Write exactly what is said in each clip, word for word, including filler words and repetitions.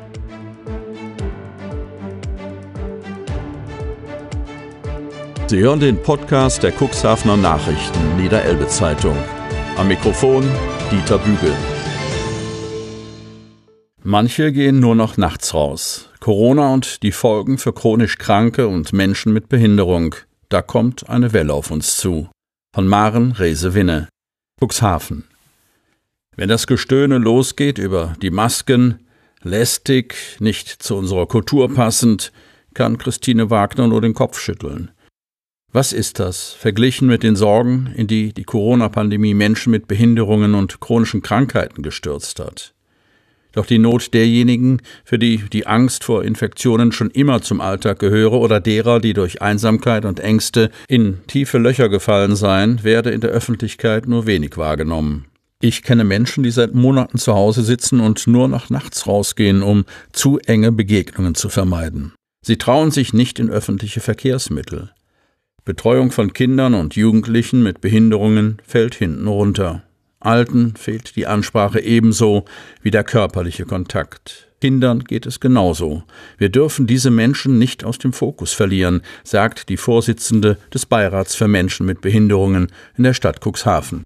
Sie hören den Podcast der Cuxhavener Nachrichten Niederelbe-Zeitung. Am Mikrofon Dieter Bügel. Manche gehen nur noch nachts raus. Corona und die Folgen für chronisch Kranke und Menschen mit Behinderung. Da kommt eine Welle auf uns zu. Von Maren Rehse-Winne, Cuxhaven. Wenn das Gestöhne losgeht über die Masken, lästig, nicht zu unserer Kultur passend, kann Christine Wagner nur den Kopf schütteln. Was ist das, verglichen mit den Sorgen, in die die Corona-Pandemie Menschen mit Behinderungen und chronischen Krankheiten gestürzt hat? Doch die Not derjenigen, für die die Angst vor Infektionen schon immer zum Alltag gehöre oder derer, die durch Einsamkeit und Ängste in tiefe Löcher gefallen seien, werde in der Öffentlichkeit nur wenig wahrgenommen. Ich kenne Menschen, die seit Monaten zu Hause sitzen und nur noch nachts rausgehen, um zu enge Begegnungen zu vermeiden. Sie trauen sich nicht in öffentliche Verkehrsmittel. Betreuung von Kindern und Jugendlichen mit Behinderungen fällt hinten runter. Alten fehlt die Ansprache ebenso wie der körperliche Kontakt. Kindern geht es genauso. Wir dürfen diese Menschen nicht aus dem Fokus verlieren, sagt die Vorsitzende des Beirats für Menschen mit Behinderungen in der Stadt Cuxhaven.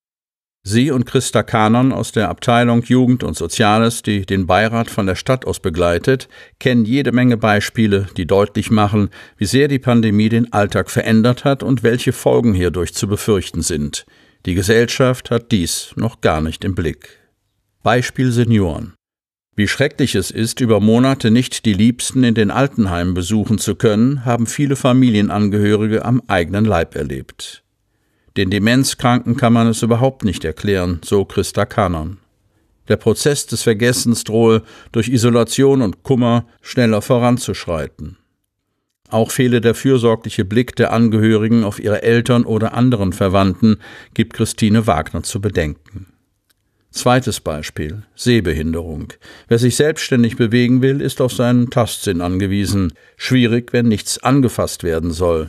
Sie und Christa Kanon aus der Abteilung Jugend und Soziales, die den Beirat von der Stadt aus begleitet, kennen jede Menge Beispiele, die deutlich machen, wie sehr die Pandemie den Alltag verändert hat und welche Folgen hierdurch zu befürchten sind. Die Gesellschaft hat dies noch gar nicht im Blick. Beispiel Senioren. Wie schrecklich es ist, über Monate nicht die Liebsten in den Altenheimen besuchen zu können, haben viele Familienangehörige am eigenen Leib erlebt. Den Demenzkranken kann man es überhaupt nicht erklären, so Christa Kanon. Der Prozess des Vergessens drohe durch Isolation und Kummer schneller voranzuschreiten. Auch fehle der fürsorgliche Blick der Angehörigen auf ihre Eltern oder anderen Verwandten, gibt Christine Wagner zu bedenken. Zweites Beispiel: Sehbehinderung. Wer sich selbstständig bewegen will, ist auf seinen Tastsinn angewiesen. Schwierig, wenn nichts angefasst werden soll.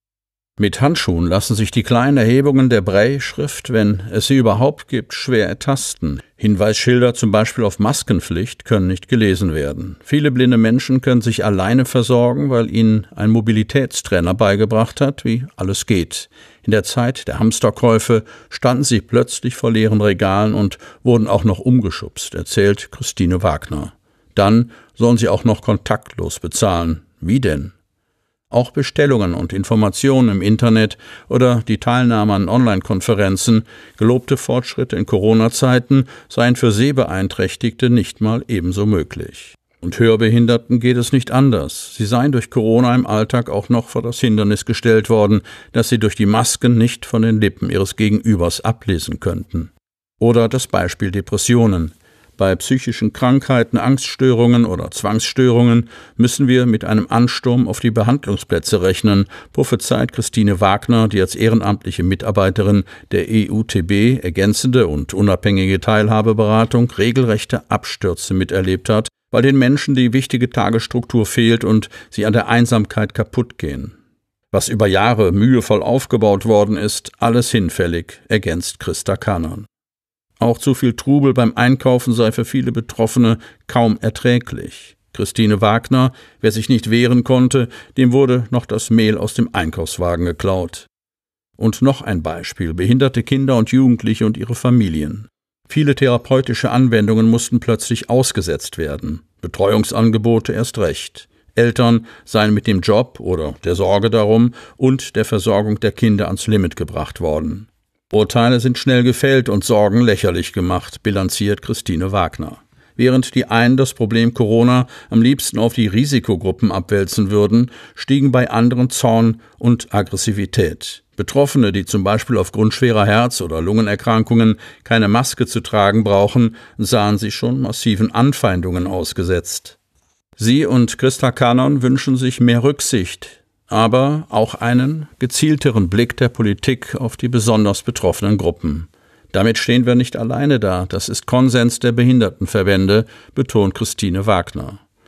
Mit Handschuhen lassen sich die kleinen Erhebungen der Braille-Schrift, wenn es sie überhaupt gibt, schwer ertasten. Hinweisschilder zum Beispiel auf Maskenpflicht können nicht gelesen werden. Viele blinde Menschen können sich alleine versorgen, weil ihnen ein Mobilitätstrainer beigebracht hat, wie alles geht. In der Zeit der Hamsterkäufe standen sie plötzlich vor leeren Regalen und wurden auch noch umgeschubst, erzählt Christine Wagner. Dann sollen sie auch noch kontaktlos bezahlen. Wie denn? Auch Bestellungen und Informationen im Internet oder die Teilnahme an Online-Konferenzen, gelobte Fortschritte in Corona-Zeiten, seien für Sehbeeinträchtigte nicht mal ebenso möglich. Und Hörbehinderten geht es nicht anders. Sie seien durch Corona im Alltag auch noch vor das Hindernis gestellt worden, dass sie durch die Masken nicht von den Lippen ihres Gegenübers ablesen könnten. Oder das Beispiel Depressionen. Bei psychischen Krankheiten, Angststörungen oder Zwangsstörungen müssen wir mit einem Ansturm auf die Behandlungsplätze rechnen, prophezeit Christine Wagner, die als ehrenamtliche Mitarbeiterin der E U T B ergänzende und unabhängige Teilhabeberatung regelrechte Abstürze miterlebt hat, weil den Menschen die wichtige Tagesstruktur fehlt und sie an der Einsamkeit kaputt gehen. Was über Jahre mühevoll aufgebaut worden ist, alles hinfällig, ergänzt Christa Kanon. Auch zu viel Trubel beim Einkaufen sei für viele Betroffene kaum erträglich. Christine Wagner, wer sich nicht wehren konnte, dem wurde noch das Mehl aus dem Einkaufswagen geklaut. Und noch ein Beispiel: behinderte Kinder und Jugendliche und ihre Familien. Viele therapeutische Anwendungen mussten plötzlich ausgesetzt werden, Betreuungsangebote erst recht. Eltern seien mit dem Job oder der Sorge darum und der Versorgung der Kinder ans Limit gebracht worden. Urteile sind schnell gefällt und Sorgen lächerlich gemacht, bilanziert Christine Wagner. Während die einen das Problem Corona am liebsten auf die Risikogruppen abwälzen würden, stiegen bei anderen Zorn und Aggressivität. Betroffene, die zum Beispiel aufgrund schwerer Herz- oder Lungenerkrankungen keine Maske zu tragen brauchen, sahen sich schon massiven Anfeindungen ausgesetzt. Sie und Christa Kanon wünschen sich mehr Rücksicht, aber auch einen gezielteren Blick der Politik auf die besonders betroffenen Gruppen. Damit stehen wir nicht alleine da, das ist Konsens der Behindertenverbände, betont Christine Wagner.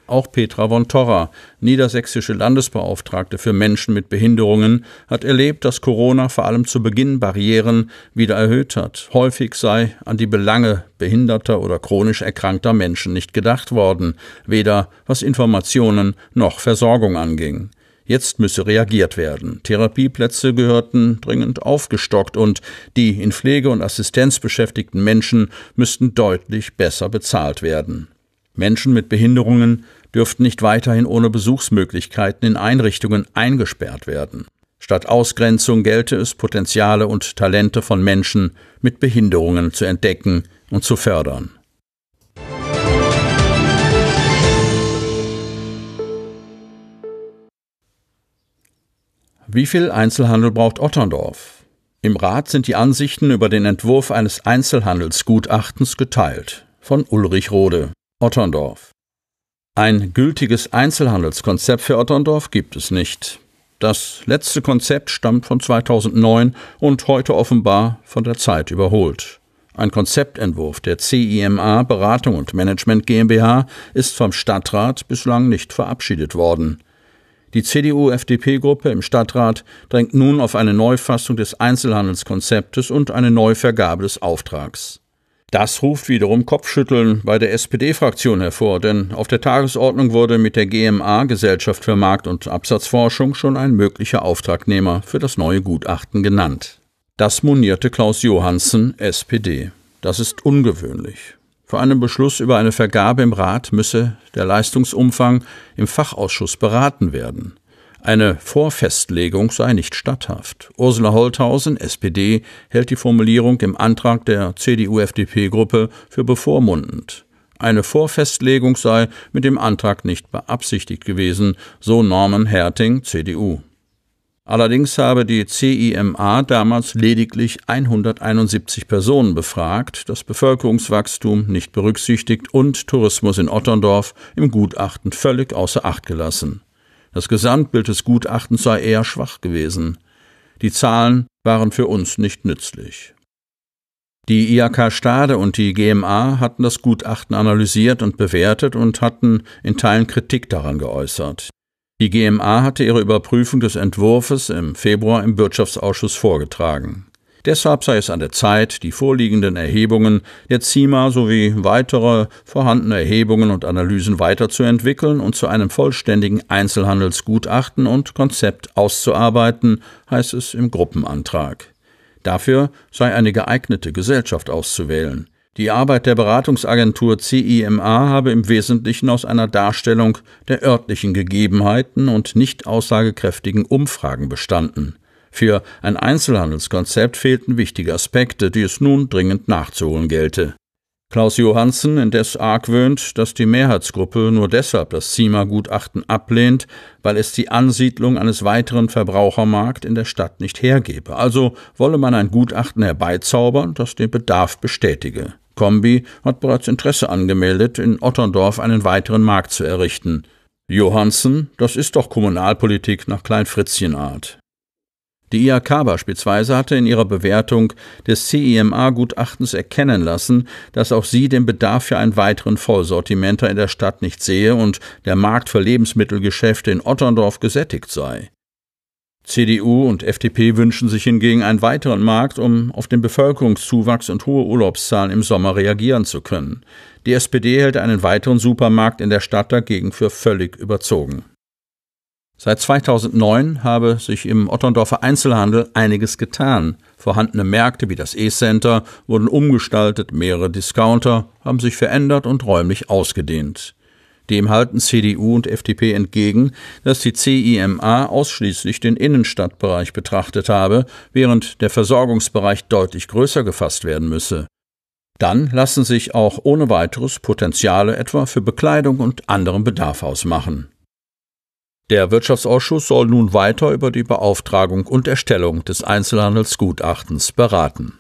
Auch Petra von Torra, niedersächsische Landesbeauftragte für Menschen mit Behinderungen, hat erlebt, dass Corona vor allem zu Beginn Barrieren wieder erhöht hat. Häufig sei an die Belange behinderter oder chronisch erkrankter Menschen nicht gedacht worden, weder was Informationen noch Versorgung anging. Jetzt müsse reagiert werden. Therapieplätze gehörten dringend aufgestockt und die in Pflege und Assistenz beschäftigten Menschen müssten deutlich besser bezahlt werden. Menschen mit Behinderungen dürften nicht weiterhin ohne Besuchsmöglichkeiten in Einrichtungen eingesperrt werden. Statt Ausgrenzung gelte es, Potenziale und Talente von Menschen mit Behinderungen zu entdecken und zu fördern. Wie viel Einzelhandel braucht Otterndorf? Im Rat sind die Ansichten über den Entwurf eines Einzelhandelsgutachtens geteilt. Von Ulrich Rode, Otterndorf. Ein gültiges Einzelhandelskonzept für Otterndorf gibt es nicht. Das letzte Konzept stammt von zweitausendneun und heute offenbar von der Zeit überholt. Ein Konzeptentwurf der C I M A Beratung und Management GmbH ist vom Stadtrat bislang nicht verabschiedet worden. Die C D U F D P-Gruppe im Stadtrat drängt nun auf eine Neufassung des Einzelhandelskonzeptes und eine Neuvergabe des Auftrags. Das ruft wiederum Kopfschütteln bei der S P D-Fraktion hervor, denn auf der Tagesordnung wurde mit der G M A Gesellschaft für Markt- und Absatzforschung schon ein möglicher Auftragnehmer für das neue Gutachten genannt. Das monierte Klaus Johansen, S P D. Das ist ungewöhnlich. Für einen Beschluss über eine Vergabe im Rat müsse der Leistungsumfang im Fachausschuss beraten werden. Eine Vorfestlegung sei nicht statthaft. Ursula Holthausen, S P D, hält die Formulierung im Antrag der C D U F D P-Gruppe für bevormundend. Eine Vorfestlegung sei mit dem Antrag nicht beabsichtigt gewesen, so Norman Herting, C D U. Allerdings habe die C I M A damals lediglich hunderteinundsiebzig Personen befragt, das Bevölkerungswachstum nicht berücksichtigt und Tourismus in Otterndorf im Gutachten völlig außer Acht gelassen. Das Gesamtbild des Gutachtens sei eher schwach gewesen. Die Zahlen waren für uns nicht nützlich. Die I H K Stade und die G M A hatten das Gutachten analysiert und bewertet und hatten in Teilen Kritik daran geäußert. Die G M A hatte ihre Überprüfung des Entwurfs im Februar im Wirtschaftsausschuss vorgetragen. Deshalb sei es an der Zeit, die vorliegenden Erhebungen der C I M A sowie weitere vorhandene Erhebungen und Analysen weiterzuentwickeln und zu einem vollständigen Einzelhandelsgutachten und Konzept auszuarbeiten, heißt es im Gruppenantrag. Dafür sei eine geeignete Gesellschaft auszuwählen. Die Arbeit der Beratungsagentur C I M A habe im Wesentlichen aus einer Darstellung der örtlichen Gegebenheiten und nicht aussagekräftigen Umfragen bestanden. Für ein Einzelhandelskonzept fehlten wichtige Aspekte, die es nun dringend nachzuholen gelte. Klaus Johansen indes argwöhnt, dass die Mehrheitsgruppe nur deshalb das C I M A-Gutachten ablehnt, weil es die Ansiedlung eines weiteren Verbrauchermarkts in der Stadt nicht hergebe. Also wolle man ein Gutachten herbeizaubern, das den Bedarf bestätige. Kombi hat bereits Interesse angemeldet, in Otterndorf einen weiteren Markt zu errichten. Johansen, das ist doch Kommunalpolitik nach Klein-Fritzchen-Art. Die I H K beispielsweise hatte in ihrer Bewertung des C I M A-Gutachtens erkennen lassen, dass auch sie den Bedarf für einen weiteren Vollsortimenter in der Stadt nicht sehe und der Markt für Lebensmittelgeschäfte in Otterndorf gesättigt sei. C D U und F D P wünschen sich hingegen einen weiteren Markt, um auf den Bevölkerungszuwachs und hohe Urlaubszahlen im Sommer reagieren zu können. Die S P D hält einen weiteren Supermarkt in der Stadt dagegen für völlig überzogen. Seit zweitausendneun habe sich im Otterndorfer Einzelhandel einiges getan. Vorhandene Märkte wie das E-Center wurden umgestaltet, mehrere Discounter haben sich verändert und räumlich ausgedehnt. Dem halten C D U und F D P entgegen, dass die C I M A ausschließlich den Innenstadtbereich betrachtet habe, während der Versorgungsbereich deutlich größer gefasst werden müsse. Dann lassen sich auch ohne weiteres Potenziale etwa für Bekleidung und anderen Bedarf ausmachen. Der Wirtschaftsausschuss soll nun weiter über die Beauftragung und Erstellung des Einzelhandelsgutachtens beraten.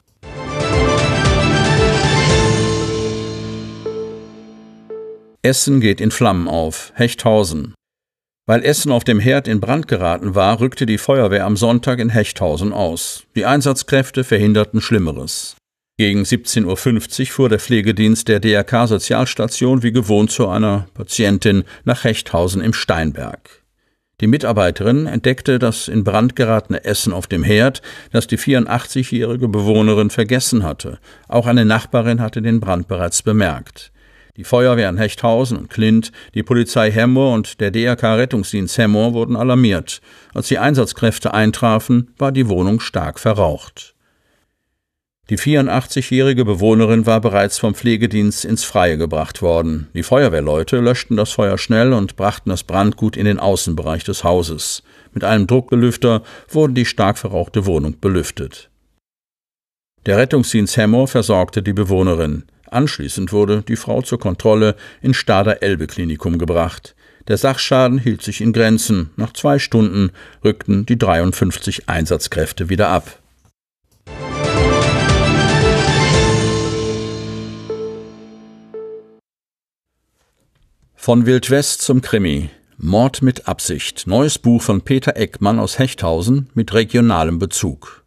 Essen geht in Flammen auf. Hechthausen. Weil Essen auf dem Herd in Brand geraten war, rückte die Feuerwehr am Sonntag in Hechthausen aus. Die Einsatzkräfte verhinderten Schlimmeres. Gegen siebzehn Uhr fünfzig fuhr der Pflegedienst der D R K-Sozialstation wie gewohnt zu einer Patientin nach Hechthausen im Steinberg. Die Mitarbeiterin entdeckte das in Brand geratene Essen auf dem Herd, das die vierundachtzigjährige Bewohnerin vergessen hatte. Auch eine Nachbarin hatte den Brand bereits bemerkt. Die Feuerwehren Hechthausen und Klint, die Polizei Hemmoor und der D R K-Rettungsdienst Hemmoor wurden alarmiert. Als die Einsatzkräfte eintrafen, war die Wohnung stark verraucht. Die vierundachtzigjährige Bewohnerin war bereits vom Pflegedienst ins Freie gebracht worden. Die Feuerwehrleute löschten das Feuer schnell und brachten das Brandgut in den Außenbereich des Hauses. Mit einem Druckbelüfter wurde die stark verrauchte Wohnung belüftet. Der Rettungsdienst Hemmoor versorgte die Bewohnerin. Anschließend wurde die Frau zur Kontrolle ins Stadler-Elbe-Klinikum gebracht. Der Sachschaden hielt sich in Grenzen. Nach zwei Stunden rückten die dreiundfünfzig Einsatzkräfte wieder ab. Von Wildwest zum Krimi. Mord mit Absicht. Neues Buch von Peter Eckmann aus Hechthausen mit regionalem Bezug.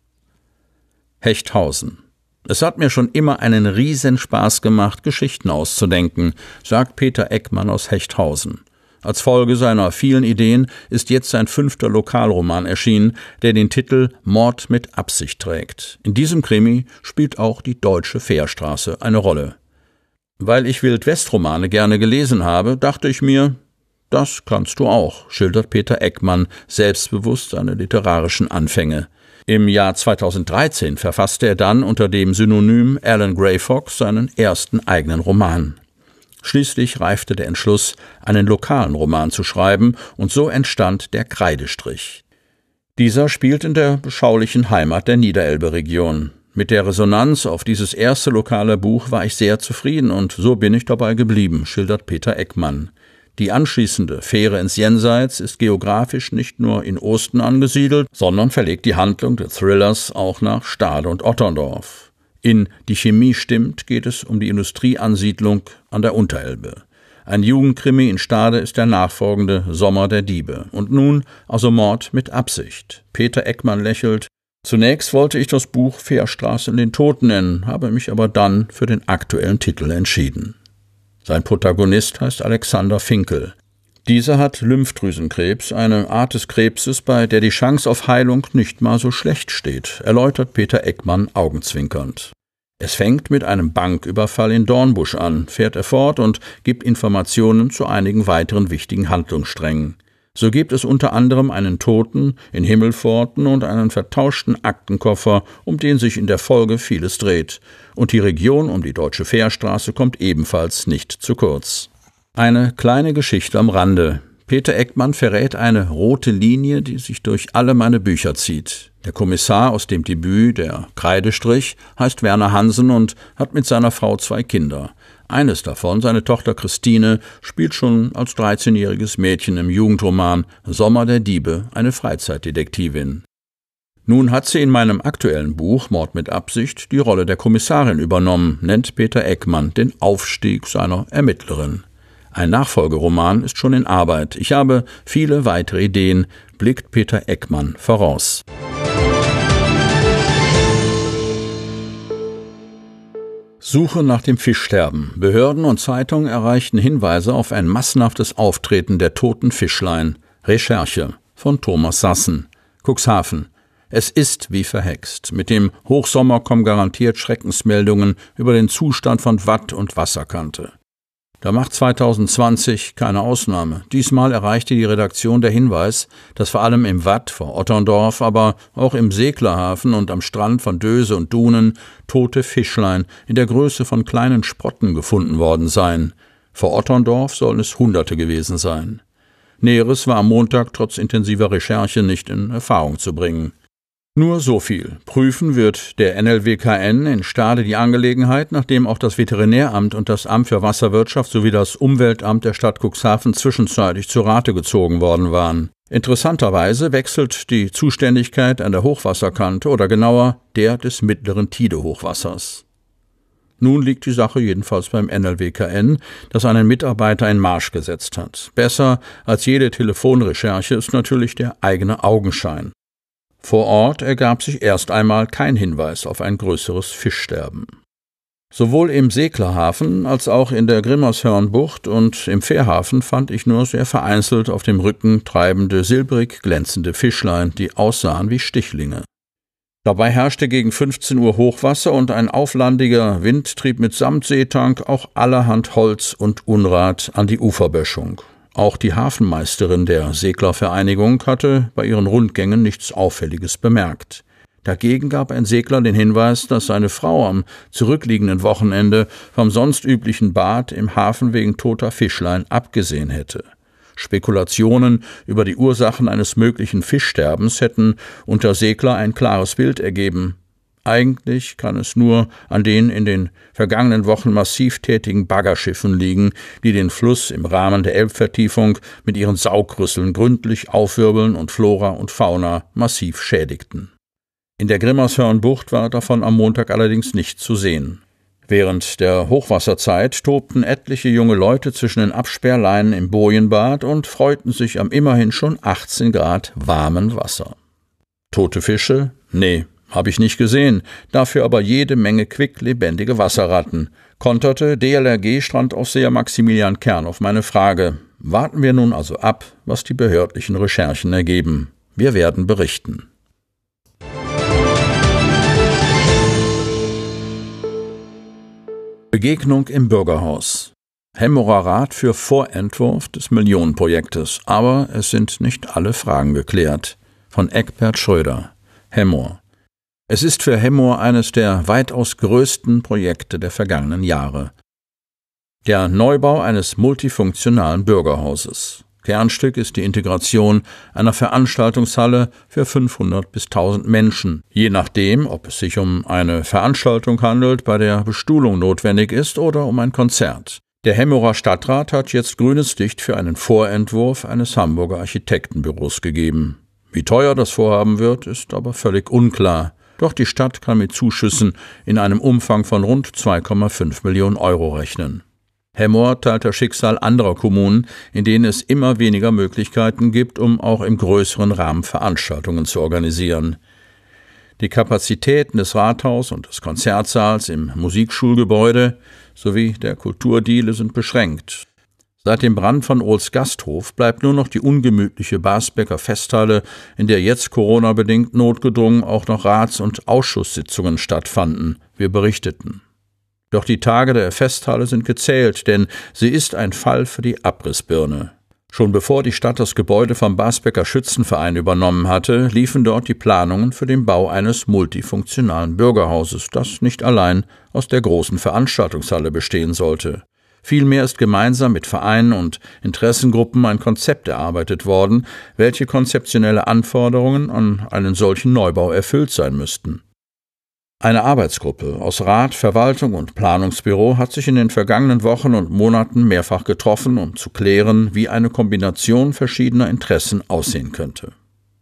Hechthausen. Es hat mir schon immer einen Riesenspaß gemacht, Geschichten auszudenken, sagt Peter Eckmann aus Hechthausen. Als Folge seiner vielen Ideen ist jetzt sein fünfter Lokalroman erschienen, der den Titel Mord mit Absicht trägt. In diesem Krimi spielt auch die deutsche Fährstraße eine Rolle. Weil ich Wildwest-Romane gerne gelesen habe, dachte ich mir, das kannst du auch, schildert Peter Eckmann selbstbewusst seine literarischen Anfänge. Im Jahr zweitausenddreizehn verfasste er dann unter dem Synonym Alan Gray Fox seinen ersten eigenen Roman. Schließlich reifte der Entschluss, einen lokalen Roman zu schreiben, und so entstand der Kreidestrich. Dieser spielt in der beschaulichen Heimat der Niederelbe-Region. Mit der Resonanz auf dieses erste lokale Buch war ich sehr zufrieden und so bin ich dabei geblieben, schildert Peter Eckmann. Die anschließende Fähre ins Jenseits ist geografisch nicht nur in Osten angesiedelt, sondern verlegt die Handlung des Thrillers auch nach Stade und Otterndorf. In Die Chemie stimmt geht es um die Industrieansiedlung an der Unterelbe. Ein Jugendkrimi in Stade ist der nachfolgende Sommer der Diebe. Und nun also Mord mit Absicht. Peter Eckmann lächelt. Zunächst wollte ich das Buch Fährstraße in den Tod nennen, habe mich aber dann für den aktuellen Titel entschieden. Sein Protagonist heißt Alexander Finkel. Dieser hat Lymphdrüsenkrebs, eine Art des Krebses, bei der die Chance auf Heilung nicht mal so schlecht steht, erläutert Peter Eckmann augenzwinkernd. Es fängt mit einem Banküberfall in Dornbusch an, fährt er fort und gibt Informationen zu einigen weiteren wichtigen Handlungssträngen. So gibt es unter anderem einen Toten in Himmelpforten und einen vertauschten Aktenkoffer, um den sich in der Folge vieles dreht. Und die Region um die Deutsche Fährstraße kommt ebenfalls nicht zu kurz. Eine kleine Geschichte am Rande. Peter Eckmann verrät eine rote Linie, die sich durch alle meine Bücher zieht. Der Kommissar aus dem Debüt, der Kreidestrich, heißt Werner Hansen und hat mit seiner Frau zwei Kinder. Eines davon, seine Tochter Christine, spielt schon als dreizehnjähriges Mädchen im Jugendroman Sommer der Diebe eine Freizeitdetektivin. Nun hat sie in meinem aktuellen Buch Mord mit Absicht die Rolle der Kommissarin übernommen, nennt Peter Eckmann den Aufstieg seiner Ermittlerin. Ein Nachfolgeroman ist schon in Arbeit. Ich habe viele weitere Ideen, blickt Peter Eckmann voraus. Suche nach dem Fischsterben. Behörden und Zeitungen erreichten Hinweise auf ein massenhaftes Auftreten der toten Fischlein. Recherche von Thomas Sassen. Cuxhaven. Es ist wie verhext. Mit dem Hochsommer kommen garantiert Schreckensmeldungen über den Zustand von Watt und Wasserkante. Da macht zweitausendzwanzig keine Ausnahme. Diesmal erreichte die Redaktion der Hinweis, dass vor allem im Watt vor Otterndorf, aber auch im Seglerhafen und am Strand von Döse und Dunen tote Fischlein in der Größe von kleinen Sprotten gefunden worden seien. Vor Otterndorf sollen es Hunderte gewesen sein. Näheres war am Montag trotz intensiver Recherche nicht in Erfahrung zu bringen. Nur so viel. Prüfen wird der N L W K N in Stade die Angelegenheit, nachdem auch das Veterinäramt und das Amt für Wasserwirtschaft sowie das Umweltamt der Stadt Cuxhaven zwischenzeitlich zu Rate gezogen worden waren. Interessanterweise wechselt die Zuständigkeit an der Hochwasserkante oder genauer der des mittleren Tide-Hochwassers. Nun liegt die Sache jedenfalls beim N L W K N, das einen Mitarbeiter in Marsch gesetzt hat. Besser als jede Telefonrecherche ist natürlich der eigene Augenschein. Vor Ort ergab sich erst einmal kein Hinweis auf ein größeres Fischsterben. Sowohl im Seglerhafen als auch in der Grimmershörnbucht und im Fährhafen fand ich nur sehr vereinzelt auf dem Rücken treibende, silbrig glänzende Fischlein, die aussahen wie Stichlinge. Dabei herrschte gegen fünfzehn Uhr Hochwasser und ein auflandiger Wind trieb mit Samtseetank auch allerhand Holz und Unrat an die Uferböschung. Auch die Hafenmeisterin der Seglervereinigung hatte bei ihren Rundgängen nichts Auffälliges bemerkt. Dagegen gab ein Segler den Hinweis, dass seine Frau am zurückliegenden Wochenende vom sonst üblichen Bad im Hafen wegen toter Fischlein abgesehen hätte. Spekulationen über die Ursachen eines möglichen Fischsterbens hätten unter Segler ein klares Bild ergeben. Eigentlich kann es nur an den in den vergangenen Wochen massiv tätigen Baggerschiffen liegen, die den Fluss im Rahmen der Elbvertiefung mit ihren Saugrüsseln gründlich aufwirbeln und Flora und Fauna massiv schädigten. In der Grimmershörnbucht war davon am Montag allerdings nichts zu sehen. Während der Hochwasserzeit tobten etliche junge Leute zwischen den Absperrleinen im Bojenbad und freuten sich am immerhin schon achtzehn Grad warmen Wasser. Tote Fische? Nee, habe ich nicht gesehen, dafür aber jede Menge quicklebendige Wasserratten, konterte D L R G-Strandaufseher Maximilian Kern auf meine Frage. Warten wir nun also ab, was die behördlichen Recherchen ergeben. Wir werden berichten. Begegnung im Bürgerhaus. Hemmerer Rat für Vorentwurf des Millionenprojektes, aber es sind nicht alle Fragen geklärt. Von Eckbert Schröder, Hemmoor. Es ist für Hemmoor eines der weitaus größten Projekte der vergangenen Jahre. Der Neubau eines multifunktionalen Bürgerhauses. Kernstück ist die Integration einer Veranstaltungshalle für fünfhundert bis tausend Menschen, je nachdem, ob es sich um eine Veranstaltung handelt, bei der Bestuhlung notwendig ist, oder um ein Konzert. Der Hemmerer Stadtrat hat jetzt grünes Licht für einen Vorentwurf eines Hamburger Architektenbüros gegeben. Wie teuer das Vorhaben wird, ist aber völlig unklar. Doch die Stadt kann mit Zuschüssen in einem Umfang von rund zwei Komma fünf Millionen Euro rechnen. Hemmoor teilt das Schicksal anderer Kommunen, in denen es immer weniger Möglichkeiten gibt, um auch im größeren Rahmen Veranstaltungen zu organisieren. Die Kapazitäten des Rathaus und des Konzertsaals im Musikschulgebäude sowie der Kulturdiele sind beschränkt. Seit dem Brand von Ohls Gasthof bleibt nur noch die ungemütliche Basbecker Festhalle, in der jetzt Corona-bedingt notgedrungen auch noch Rats- und Ausschusssitzungen stattfanden, wir berichteten. Doch die Tage der Festhalle sind gezählt, denn sie ist ein Fall für die Abrissbirne. Schon bevor die Stadt das Gebäude vom Basbecker Schützenverein übernommen hatte, liefen dort die Planungen für den Bau eines multifunktionalen Bürgerhauses, das nicht allein aus der großen Veranstaltungshalle bestehen sollte. Vielmehr ist gemeinsam mit Vereinen und Interessengruppen ein Konzept erarbeitet worden, welche konzeptionelle Anforderungen an einen solchen Neubau erfüllt sein müssten. Eine Arbeitsgruppe aus Rat, Verwaltung und Planungsbüro hat sich in den vergangenen Wochen und Monaten mehrfach getroffen, um zu klären, wie eine Kombination verschiedener Interessen aussehen könnte.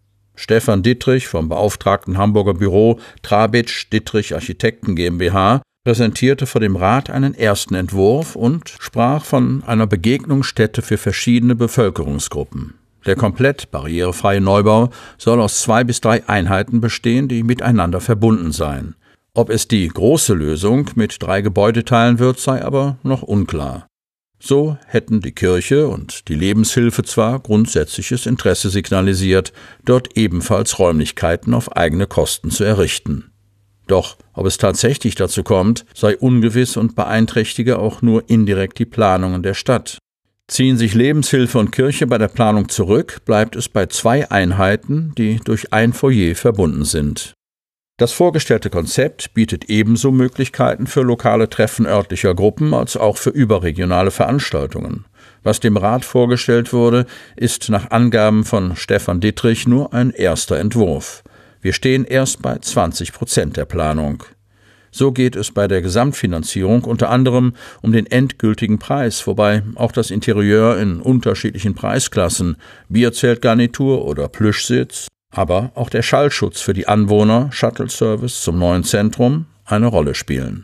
Stefan Dittrich vom beauftragten Hamburger Büro Trabitsch Dittrich Architekten GmbH präsentierte vor dem Rat einen ersten Entwurf und sprach von einer Begegnungsstätte für verschiedene Bevölkerungsgruppen. Der komplett barrierefreie Neubau soll aus zwei bis drei Einheiten bestehen, die miteinander verbunden seien. Ob es die große Lösung mit drei Gebäudeteilen wird, sei aber noch unklar. So hätten die Kirche und die Lebenshilfe zwar grundsätzliches Interesse signalisiert, dort ebenfalls Räumlichkeiten auf eigene Kosten zu errichten. Doch ob es tatsächlich dazu kommt, sei ungewiss und beeinträchtige auch nur indirekt die Planungen der Stadt. Ziehen sich Lebenshilfe und Kirche bei der Planung zurück, bleibt es bei zwei Einheiten, die durch ein Foyer verbunden sind. Das vorgestellte Konzept bietet ebenso Möglichkeiten für lokale Treffen örtlicher Gruppen als auch für überregionale Veranstaltungen. Was dem Rat vorgestellt wurde, ist nach Angaben von Stefan Dittrich nur ein erster Entwurf. Wir stehen erst bei zwanzig Prozent der Planung. So geht es bei der Gesamtfinanzierung unter anderem um den endgültigen Preis, wobei auch das Interieur in unterschiedlichen Preisklassen, Bierzeltgarnitur oder Plüschsitz, aber auch der Schallschutz für die Anwohner, Shuttle-Service zum neuen Zentrum eine Rolle spielen.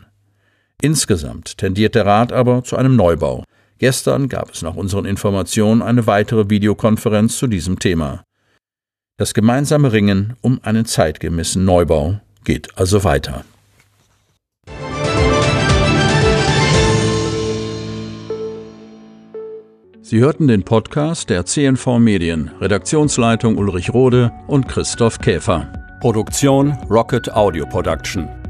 Insgesamt tendiert der Rat aber zu einem Neubau. Gestern gab es nach unseren Informationen eine weitere Videokonferenz zu diesem Thema. Das gemeinsame Ringen um einen zeitgemäßen Neubau geht also weiter. Sie hörten den Podcast der C N V Medien, Redaktionsleitung Ulrich Rode und Christoph Käfer. Produktion Rocket Audio Production.